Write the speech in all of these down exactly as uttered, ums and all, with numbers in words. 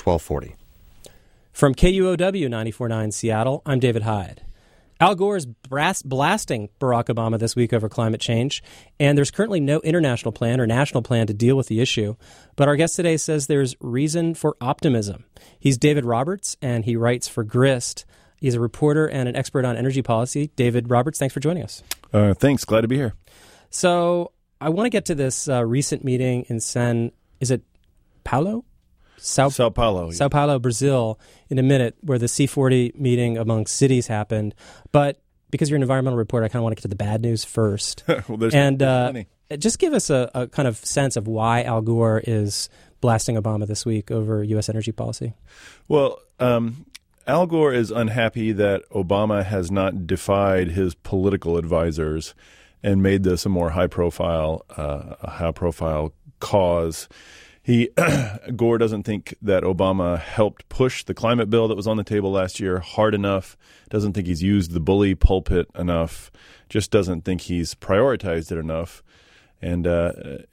twelve forty. From K U O W ninety-four point nine Seattle, I'm David Hyde. Al Gore is brass blasting Barack Obama this week over climate change, and there's currently no international plan or national plan to deal with the issue. But our guest today says there's reason for optimism. He's David Roberts, and he writes for Grist. He's a reporter and an expert on energy policy. David Roberts, thanks for joining us. Uh, thanks. Glad to be here. So I want to get to this uh, recent meeting in San, is it Paulo? Sao, Sao Paulo. Sao Paulo, Brazil, in a minute, where the C forty meeting among cities happened. But because you're an environmental reporter, I kind of want to get to the bad news first. well, there's, and there's uh, plenty. Just give us a, a kind of sense of why Al Gore is blasting Obama this week over U S energy policy. Well, um, Al Gore is unhappy that Obama has not defied his political advisors and made this a more high-profile, uh, a high-profile cause. He Gore doesn't think that Obama helped push the climate bill that was on the table last year hard enough, doesn't think he's used the bully pulpit enough, just doesn't think he's prioritized it enough. And uh,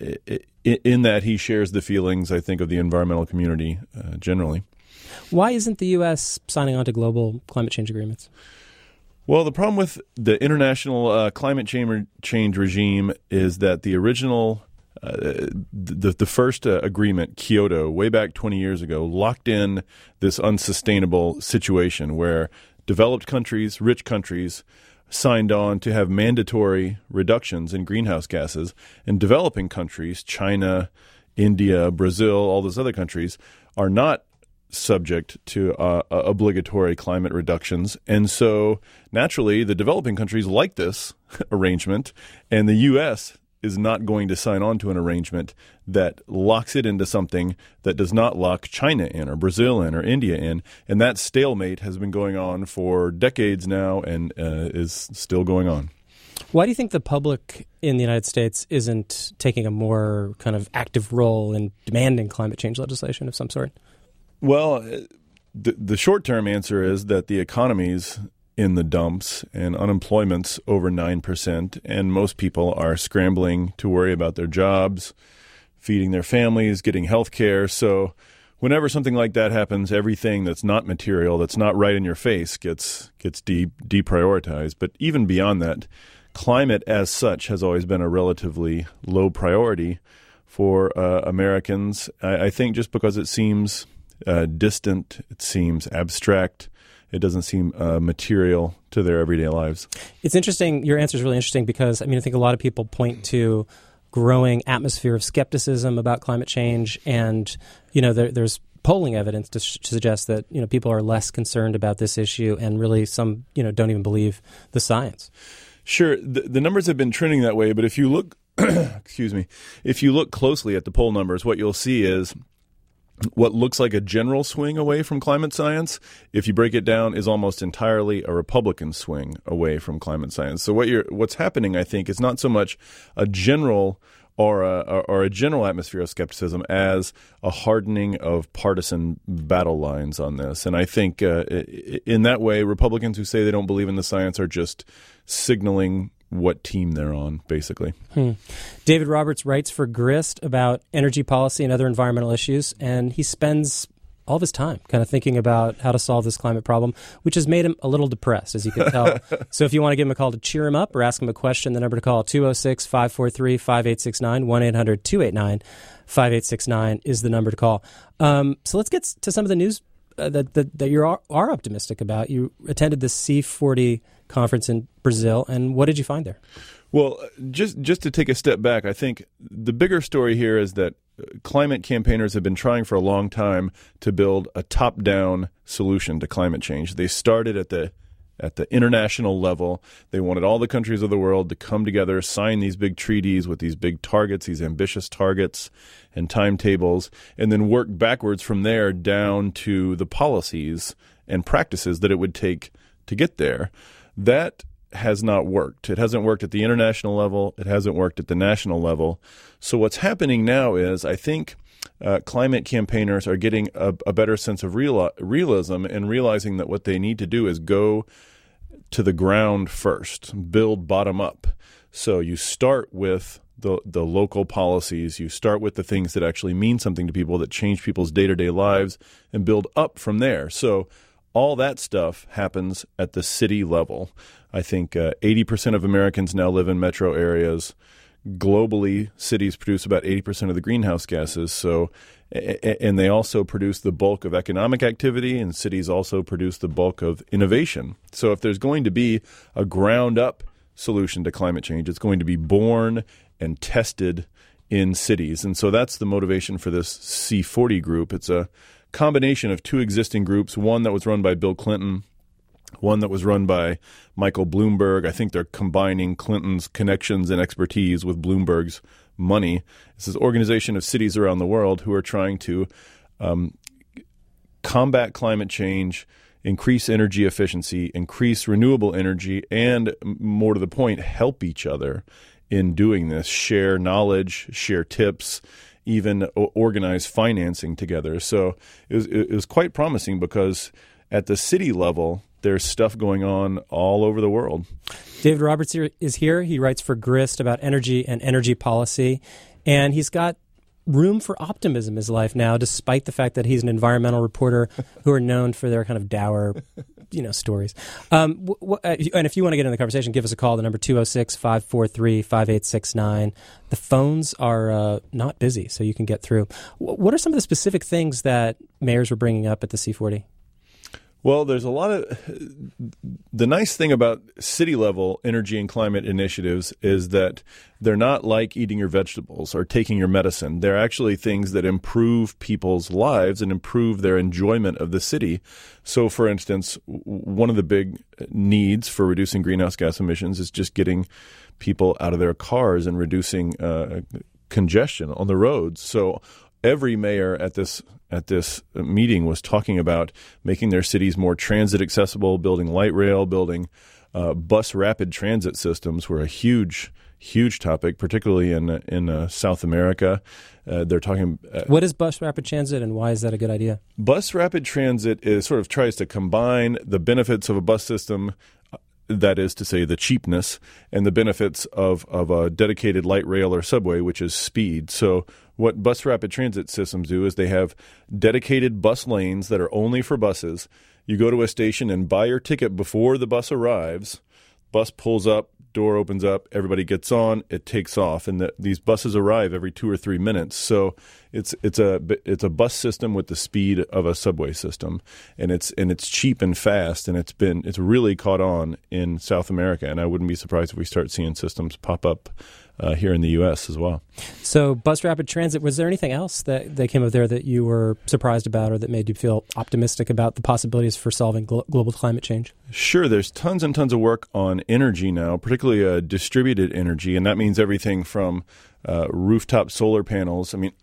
in that, he shares the feelings, I think, of the environmental community uh, generally. Why isn't the U S signing on to global climate change agreements? Well, the problem with the international uh, climate change, change regime is that the original Uh, the the first uh, agreement, Kyoto, way back twenty years ago, locked in this unsustainable situation where developed countries, rich countries, signed on to have mandatory reductions in greenhouse gases, and developing countries, China, India, Brazil, all those other countries, are not subject to uh, obligatory climate reductions. And so, naturally, the developing countries like this arrangement, and the U S is not going to sign on to an arrangement that locks it into something that does not lock China in or Brazil in or India in. And that stalemate has been going on for decades now and uh, is still going on. Why do you think the public in the United States isn't taking a more kind of active role in demanding climate change legislation of some sort? Well, the, the short-term answer is that the economies in the dumps and unemployment's over nine percent, and most people are scrambling to worry about their jobs, feeding their families, getting health care. So whenever something like that happens, everything that's not material, that's not right in your face, gets gets de- deprioritized. But even beyond that, climate as such has always been a relatively low priority for uh, Americans. I, I think just because it seems uh, distant, it seems abstract, it doesn't seem uh, material to their everyday lives. It's interesting. Your answer is really interesting because, I mean, I think a lot of people point to growing atmosphere of skepticism about climate change. And, you know, there, there's polling evidence to, sh- to suggest that, you know, people are less concerned about this issue and really some, you know, don't even believe the science. Sure. The, the numbers have been trending that way. But if you look, excuse me, if you look closely at the poll numbers, what you'll see is what looks like a general swing away from climate science, if you break it down, is almost entirely a Republican swing away from climate science. So what you're, what's happening, I think, is not so much a general or a, or a general atmosphere of skepticism as a hardening of partisan battle lines on this. And I think uh, in that way, Republicans who say they don't believe in the science are just signaling what team they're on, basically. Hmm. David Roberts writes for Grist about energy policy and other environmental issues, and he spends all of his time kind of thinking about how to solve this climate problem, which has made him a little depressed, as you can tell. So if you want to give him a call to cheer him up or ask him a question, the number to call, two oh six, five four three, five eight six nine, one eight hundred, two eight nine, five eight six nine is the number to call. Um, so let's get to some of the news uh, that, that, that you are, are optimistic about. You attended the C forty conference in Brazil, and what did you find there? Well, just just to take a step back, I think the bigger story here is that climate campaigners have been trying for a long time to build a top-down solution to climate change. They started at the at the international level. They wanted all the countries of the world to come together, sign these big treaties with these big targets, these ambitious targets and timetables, and then work backwards from there down to the policies and practices that it would take to get there. That has not worked. It hasn't worked at the international level. It hasn't worked at the national level. So what's happening now is I think uh, climate campaigners are getting a, a better sense of real, realism and realizing that what they need to do is go to the ground first, build bottom up. So you start with the the local policies. You start with the things that actually mean something to people, that change people's day-to-day lives, and build up from there. So all that stuff happens at the city level. I think uh, eighty percent of Americans now live in metro areas. Globally, cities produce about eighty percent of the greenhouse gases. So, and they also produce the bulk of economic activity, and cities also produce the bulk of innovation. So if there's going to be a ground-up solution to climate change, it's going to be born and tested in cities. And so that's the motivation for this C forty group. It's a combination of two existing groups, one that was run by Bill Clinton, one that was run by Michael Bloomberg. I think they're combining Clinton's connections and expertise with Bloomberg's money. It's this organization of cities around the world who are trying to um, combat climate change, increase energy efficiency, increase renewable energy, and more to the point, help each other in doing this, share knowledge, share tips, even organize financing together. So it was, it was quite promising because at the city level, there's stuff going on all over the world. David Roberts is here. He writes for Grist about energy and energy policy, and he's got room for optimism in his life now, despite the fact that he's an environmental reporter who are known for their kind of dour, you know, stories. Um, w- w- and if you want to get in the conversation, give us a call. The number two oh six, five four three, five eight six nine. The phones are uh, not busy, so you can get through. W- what are some of the specific things that mayors were bringing up at the C forty? Well, there's a lot of – the nice thing about city-level energy and climate initiatives is that they're not like eating your vegetables or taking your medicine. They're actually things that improve people's lives and improve their enjoyment of the city. So, for instance, one of the big needs for reducing greenhouse gas emissions is just getting people out of their cars and reducing uh, congestion on the roads. So every mayor at this at this meeting was talking about making their cities more transit accessible, building light rail, building uh, bus rapid transit systems were a huge, huge topic, particularly in in uh, South America. Uh, they're talking. Uh, what is bus rapid transit, and why is that a good idea? Bus rapid transit is sort of tries to combine the benefits of a bus system. That is to say, the cheapness and the benefits of, of a dedicated light rail or subway, which is speed. So what bus rapid transit systems do is they have dedicated bus lanes that are only for buses. You go to a station and buy your ticket before the bus arrives. Bus pulls up, door opens up, everybody gets on, it takes off, and the, these buses arrive every two or three minutes. So it's it's a it's a bus system with the speed of a subway system, and it's and it's cheap and fast, and it's been it's really caught on in South America, and I wouldn't be surprised if we start seeing systems pop up uh, here in the U S as well. So bus rapid transit, was there anything else that, that came up there that you were surprised about or that made you feel optimistic about the possibilities for solving glo- global climate change? Sure. There's tons and tons of work on energy now, particularly uh, distributed energy, and that means everything from uh, rooftop solar panels, I mean,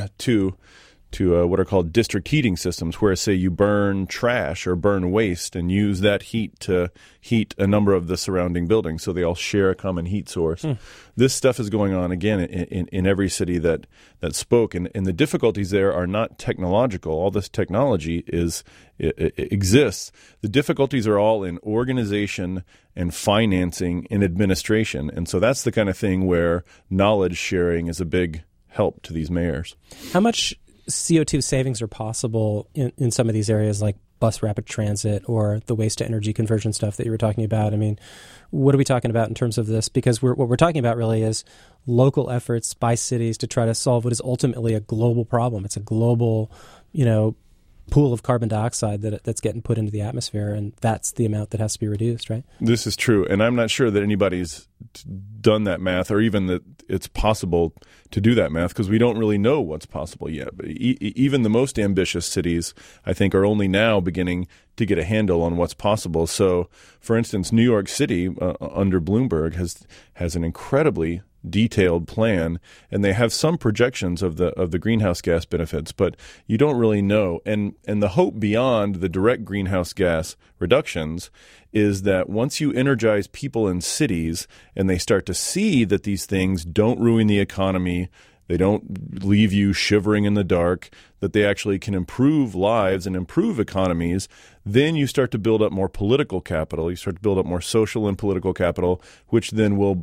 to to uh, what are called district heating systems, where, say, you burn trash or burn waste and use that heat to heat a number of the surrounding buildings, so they all share a common heat source. Hmm. This stuff is going on, again, in, in, in every city that, that spoke, and, and the difficulties there are not technological. All this technology is it, it exists. The difficulties are all in organization and financing and administration, and so that's the kind of thing where knowledge sharing is a big help to these mayors. How much C O two savings are possible in, in some of these areas like bus rapid transit or the waste to energy conversion stuff that you were talking about? I mean, what are we talking about in terms of this? Because we're, what we're talking about really is local efforts by cities to try to solve what is ultimately a global problem. It's a global, you know, pool of carbon dioxide that that's getting put into the atmosphere, and that's the amount that has to be reduced, right? This is true, and I'm not sure that anybody's done that math or even that it's possible to do that math because we don't really know what's possible yet. But e- even the most ambitious cities, I think, are only now beginning to get a handle on what's possible. So, for instance, New York City uh, under Bloomberg has has an incredibly detailed plan, and they have some projections of the of the greenhouse gas benefits, but you don't really know. And and the hope beyond the direct greenhouse gas reductions is that once you energize people in cities and they start to see that these things don't ruin the economy, they don't leave you shivering in the dark, that they actually can improve lives and improve economies, then you start to build up more political capital. You start to build up more social and political capital, which then will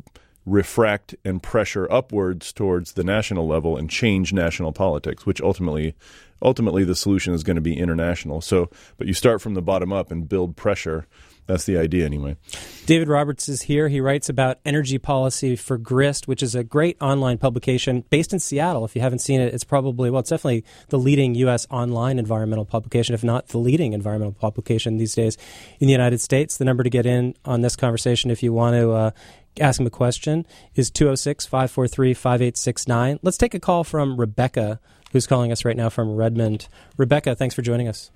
refract and pressure upwards towards the national level and change national politics, which ultimately ultimately the solution is going to be international. So, but you start from the bottom up and build pressure. That's the idea anyway. David Roberts is here. He writes about energy policy for GRIST, which is a great online publication based in Seattle. If you haven't seen it, it's probably, well, it's definitely the leading U S online environmental publication, if not the leading environmental publication these days in the United States. The number to get in on this conversation if you want to uh, ask him a question is two oh six, five four three, five eight six nine. Let's take a call from Rebecca, who's calling us right now from Redmond. Rebecca, thanks for joining us.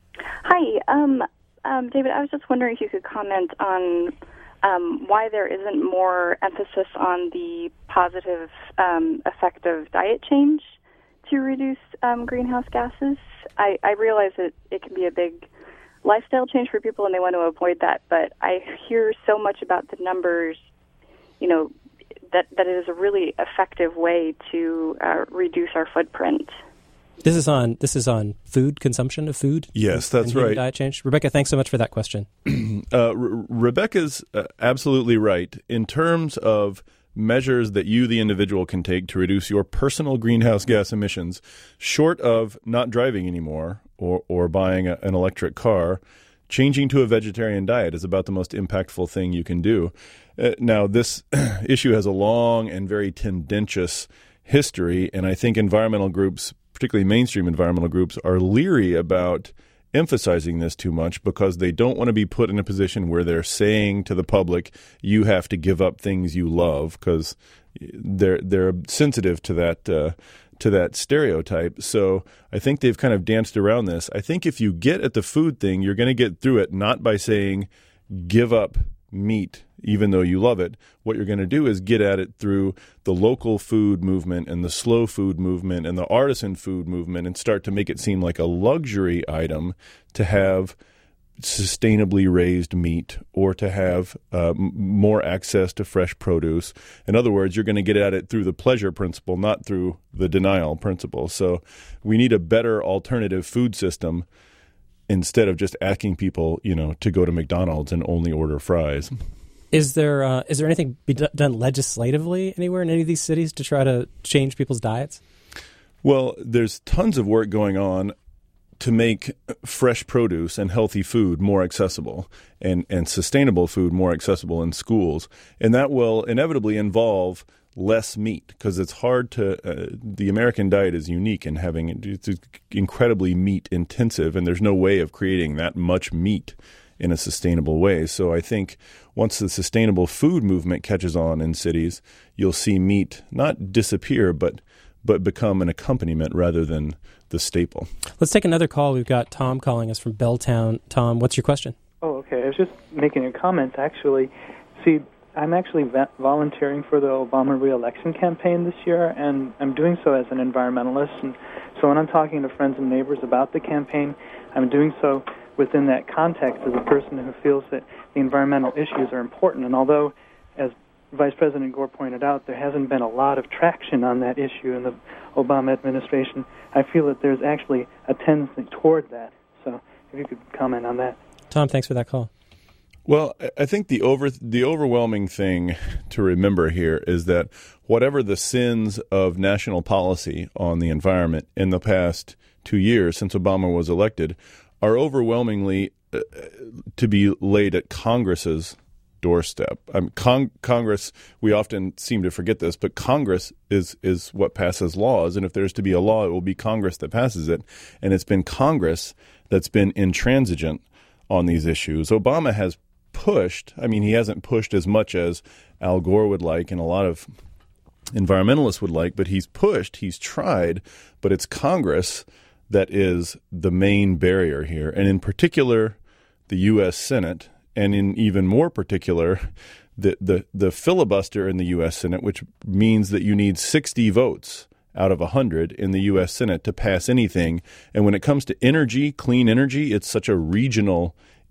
Hi. Um, um, David, I was just wondering if you could comment on um, why there isn't more emphasis on the positive um, effect of diet change to reduce um, greenhouse gases. I, I realize that it can be a big lifestyle change for people and they want to avoid that, but I hear so much about the numbers, you know, that, that it is a really effective way to uh, reduce our footprint. This is on this is on food consumption of food. Yes, that's and right. Diet change. Rebecca, thanks so much for that question. uh, Re- Rebecca's uh, absolutely right in terms of measures that you, the individual, can take to reduce your personal greenhouse gas emissions, short of not driving anymore or or buying a, an electric car. Changing to a vegetarian diet is about the most impactful thing you can do. Uh, now, this issue has a long and very tendentious history, and I think environmental groups, particularly mainstream environmental groups, are leery about emphasizing this too much because they don't want to be put in a position where they're saying to the public, you have to give up things you love, because they're they're sensitive to that uh, to that stereotype. So I think they've kind of danced around this. I think if you get at the food thing, you're going to get through it not by saying give up meat even though you love it. What you're going to do is get at it through the local food movement and the slow food movement and the artisan food movement and start to make it seem like a luxury item to have sustainably raised meat or to have uh, m- more access to fresh produce. In other words, you're going to get at it through the pleasure principle, not through the denial principle. So we need a better alternative food system instead of just asking people, you know, to go to McDonald's and only order fries. Is there uh, is there anything be d- done legislatively anywhere in any of these cities to try to change people's diets? Well, there's tons of work going on to make fresh produce and healthy food more accessible and, and sustainable food more accessible in schools. And that will inevitably involve less meat because it's hard to uh, – the American diet is unique in having – it's incredibly meat intensive, and there's no way of creating that much meat in a sustainable way. So I think once the sustainable food movement catches on in cities, you'll see meat not disappear but but become an accompaniment rather than the staple. Let's take another call. We've got Tom calling us from Belltown. Tom, what's your question? Oh, okay. I was just making a comment, actually. See, I'm actually va- volunteering for the Obama re-election campaign this year, and I'm doing so as an environmentalist. And so when I'm talking to friends and neighbors about the campaign, I'm doing so within that context as a person who feels that the environmental issues are important. And although, as Vice President Gore pointed out, there hasn't been a lot of traction on that issue in the Obama administration, I feel that there's actually a tendency toward that. So if you could comment on that. Tom, thanks for that call. Well, I think the over the overwhelming thing to remember here is that whatever the sins of national policy on the environment in the past two years since Obama was elected are overwhelmingly uh, to be laid at Congress's doorstep. Um, Cong- Congress, we often seem to forget this, but Congress is is what passes laws, and if there's to be a law, it will be Congress that passes it, and it's been Congress that's been intransigent on these issues. Obama has pushed, I mean, he hasn't pushed as much as Al Gore would like and a lot of environmentalists would like, but he's pushed, he's tried, but it's Congress that is the main barrier here, and in particular, the U S Senate, and in even more particular, the, the, the filibuster in the U S Senate, which means that you need sixty votes out of one hundred in the U S Senate to pass anything. And when it comes to energy, clean energy, it's such a regional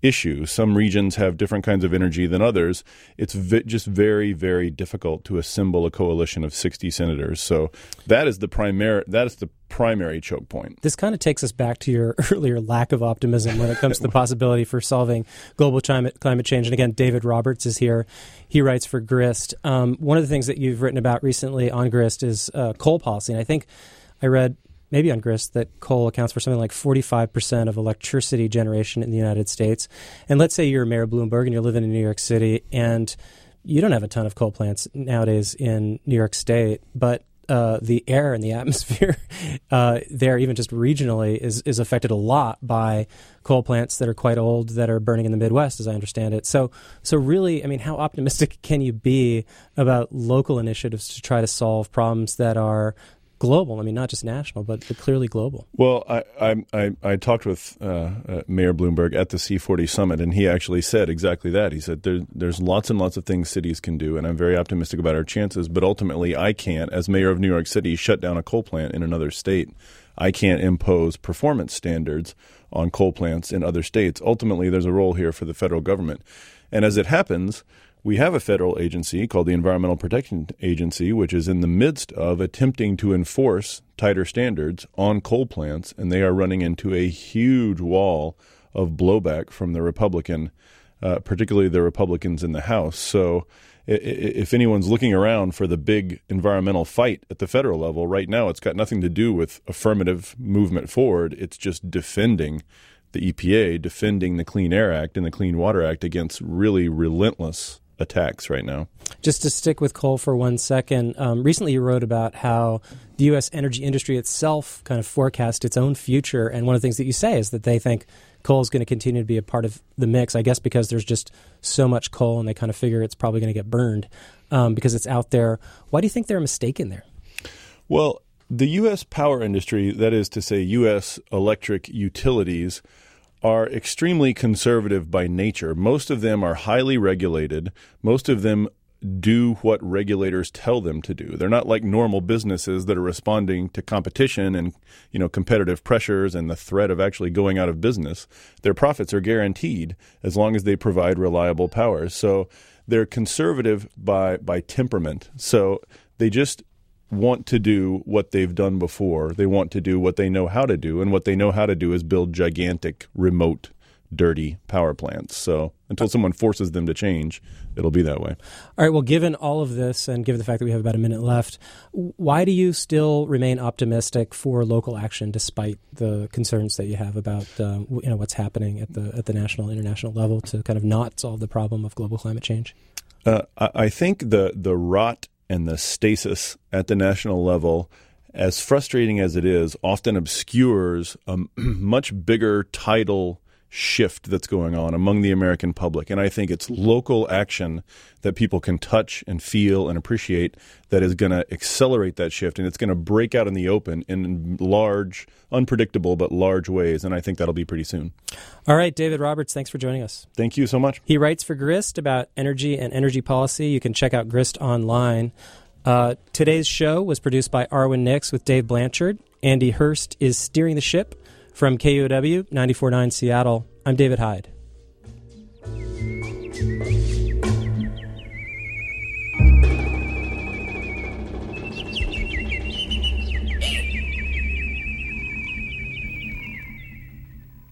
issue. Some regions have different kinds of energy than others. It's vi- just very, very difficult to assemble a coalition of sixty senators. So that is the primary that is the primary choke point. This kind of takes us back to your earlier lack of optimism when it comes to the possibility for solving global climate climate change. And again, David Roberts is here. He writes for Grist. Um, one of the things that you've written about recently on Grist is uh, coal policy. And I think I read maybe on Grist that coal accounts for something like forty-five percent of electricity generation in the United States. And let's say you're Mayor Bloomberg and you're living in New York City and you don't have a ton of coal plants nowadays in New York State, but uh, the air and the atmosphere uh, there, even just regionally, is, is affected a lot by coal plants that are quite old that are burning in the Midwest, as I understand it. So, so really, I mean, how optimistic can you be about local initiatives to try to solve problems that are global? I mean, not just national, but, but clearly global. Well, I I, I, I talked with uh, uh, Mayor Bloomberg at the C forty summit, and he actually said exactly that. He said there, there's lots and lots of things cities can do, and I'm very optimistic about our chances, but ultimately I can't, as mayor of New York City, shut down a coal plant in another state. I can't impose performance standards on coal plants in other states. Ultimately, there's a role here for the federal government. And as it happens, we have a federal agency called the Environmental Protection Agency, which is in the midst of attempting to enforce tighter standards on coal plants, and they are running into a huge wall of blowback from the Republican, uh, particularly the Republicans in the House. So if anyone's looking around for the big environmental fight at the federal level, right now it's got nothing to do with affirmative movement forward. It's just defending the E P A, defending the Clean Air Act and the Clean Water Act against really relentless attacks right now. Just to stick with coal for one second, um, recently you wrote about how the U S energy industry itself kind of forecast its own future, and one of the things that you say is that they think coal is going to continue to be a part of the mix, I guess because there's just so much coal and they kind of figure it's probably going to get burned um, because it's out there. Why do you think they're mistaken there? Well, the U S power industry, that is to say U S electric utilities, are extremely conservative by nature. Most of them are highly regulated. Most of them do what regulators tell them to do. They're not like normal businesses that are responding to competition and, you know, competitive pressures and the threat of actually going out of business. Their profits are guaranteed as long as they provide reliable power. So they're conservative by by temperament. So they just want to do what they've done before. They want to do what they know how to do, and what they know how to do is build gigantic, remote, dirty power plants. So until someone forces them to change, it'll be that way. All right, well, given all of this and given the fact that we have about a minute left, why do you still remain optimistic for local action despite the concerns that you have about uh, you know what's happening at the at the national, international level to kind of not solve the problem of global climate change? Uh, I, I think the the rot and the stasis at the national level, as frustrating as it is, often obscures a much bigger tidal shift that's going on among the American public. And I think it's local action that people can touch and feel and appreciate that is going to accelerate that shift, and it's going to break out in the open in large, unpredictable, but large ways. And I think that'll be pretty soon. All right, David Roberts, thanks for joining us. Thank you so much. He writes for Grist about energy and energy policy. You can check out Grist online. Uh, today's show was produced by Arwen Nix with Dave Blanchard. Andy Hurst is steering the ship. From K U O W ninety-four point nine Seattle, I'm David Hyde.